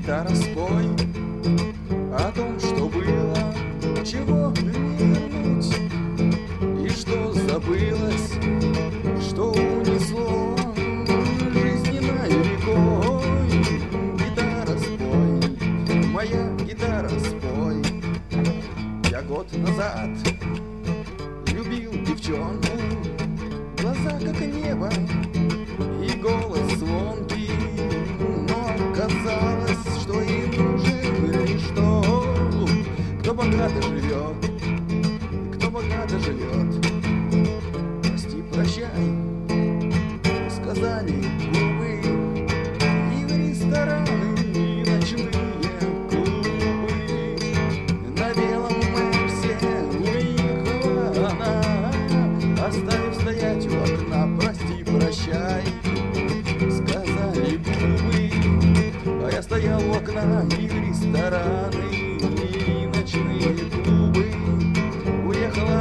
Гитара, спой о том, что было, чего не вернуть, и что забылось, что унесло жизненной рекой. Гитара, спой, моя гитара, спой. Я год назад любил девчонку, глаза как небо и голос звонкий, но казалось, что им нужен лишь тот, кто богато живет, кто богато живет. Прости, прощай, сказали губы, и в рестораны, и ночные клубы. На белом Мерсе уехала она, оставив стоять у окна. Прости, прощай, сказали губы, а я стоял у окна, и в рестораны, и ночные клубы. Уехала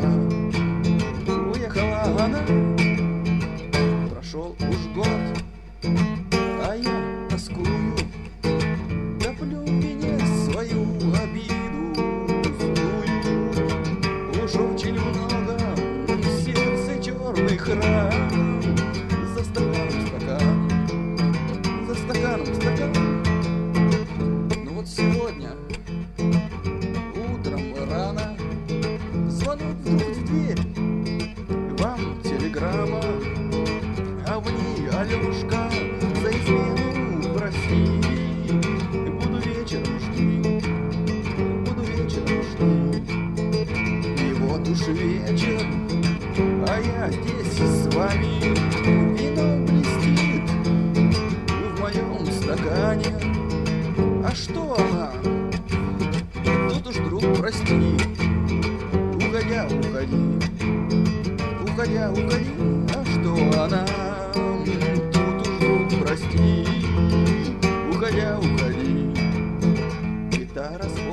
она, прошел уж год, а я тоскую, топлю в вине свою обиду злую. Уж очень много в сердце черных ран. За стаканом стакан, за стаканом стакан. Ну вот сегодня утром рано звонок вдруг в дверь. Вам телеграмма, а в ней: Алешка, за измену прости. Буду вечером жди, буду вечером жди. И вот уж вечер, а я здесь с вами. Вино блестит в моем стакане. А что она? Тут уж, друг, прости. Уходя, уходи, уходя, уходи. А что она? Тут уж, друг, прости. Уходя, уходи. Гитара,